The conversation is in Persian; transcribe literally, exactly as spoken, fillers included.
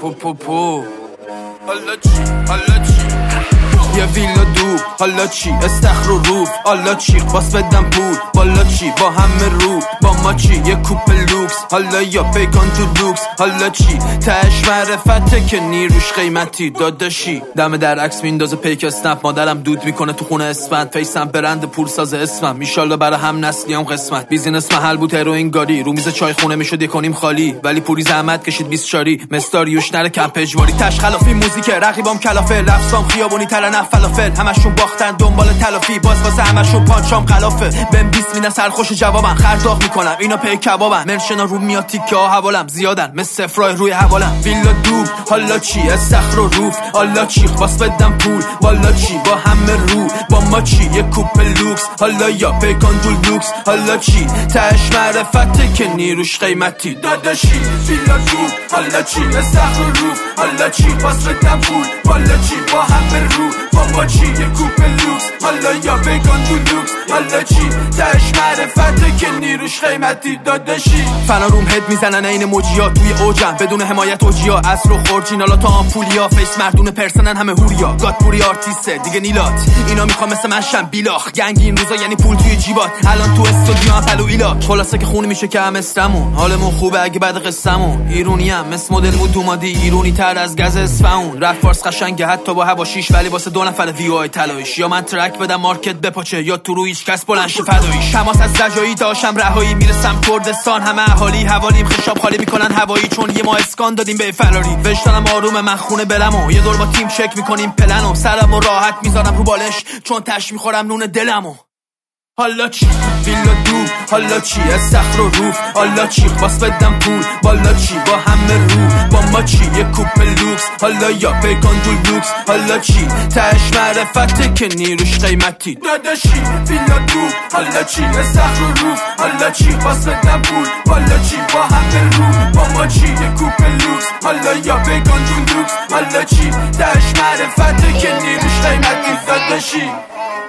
پو پو پو حالا چی حالا چی یه ویلا دو حالا چی استخر و روف حالا چی باس بدم پول بالا چی با همه رو با ما چی یه کوپ لوکس حالا یا پیکان تو لوکس حالا چی تش معرفته که نیروش قیمتی داداشی دم در عکس میندازه پیک اسنپ مادرم دود میکنه تو خونه اسفند فیسم برند پول ساز اسمم ایشالله برای هم نسلیام قسمت بیزینس محل بود هروئین گاری رو میز چای خونه میشد یکونیم خالی ولی پوری زحمت کشید بیست شاری مستاریوش نره کمپ اجباری تش خلافی موزیک رقیبام کلافه لفظام خیابونی ترنه فلافل همشون باختن دنبال تلافی باز واسه همشون پانچام خلافه بهم بیست میدن سرخوش جوابم خرداغ میکنم اینا پی کبابم مرشنا رو میاد تیکه ها حوالم زیادن مثل فرای روی حوالم ویلا دو حالا چی استخر و روف حالا چی باس بدم پول بالا چی با همه رو با ما چی یه کوپ لوکس حالا یا پیکان تو لوکس حالا چی تش معرفته که نیروش قیمتی داداشی ویلا دو حالا چی استخر و روف حالا چی باس بدم پول بالا چی با همه رو با ما چی یه کوپ لوکس حالا یا پیکان تو لوکس حالا چی تش معرفته که نیروش قیمتی داداشی فنا روم هد میزنن این موجیا توی اوجم بدون حمایت اوجیا اصل و خورجینالا تا آمپولیا فیس مردون پرسنن همه هوریا گاد پوری آرتیسته دیگه نیلات اینا میخوام مثل من شم بیلاخ گنگ این روزا یعنی پول توی جیبات الان تو استودیو پلو ایلا خلاصه که خون میشه که هم استمون حالمون خوبه اگه بعد قصمون ایرونی ام مثل مدل مو دومادی ایرونی تر از گز اصفهون رپ فارس قشنگه حتی با هوا شیش ولی واسه دو نفر وی آی طلاییش یا من ترک بدم مارکت بپاچه یا تو رو هیچ کس بلند شه فداییش تماس از زجایی داشتم رهایی میرسم کردستان همه اهالی حوالیم خشاب خالی میکنن هوایی چون یه ما اسکان دادیم به فراری وجدانم آرومه من خونه بلمو یه دور با تیم چک میکنیم پلنو سرمو راحت میذارم رو بالش چون تش میخورم نون دلمو حالا چی ویلا دو حالا چی استخر و روف حالا چی باس بدم پول بالا چی با همه رو با ما چی یه کوپ لوکس حالا یا پیکان تو لوکس حالا چی تش معرفته که نیروش قیمتی داداشی ویلا دو حالا چی استخر و روف حالا چی باس بدم پول بالا چی با همه رو با ما چی یه کوپ لوکس حالا یا پیکان تو لوکس حالا چی تش معرفته که نیروش قیمتی داداشی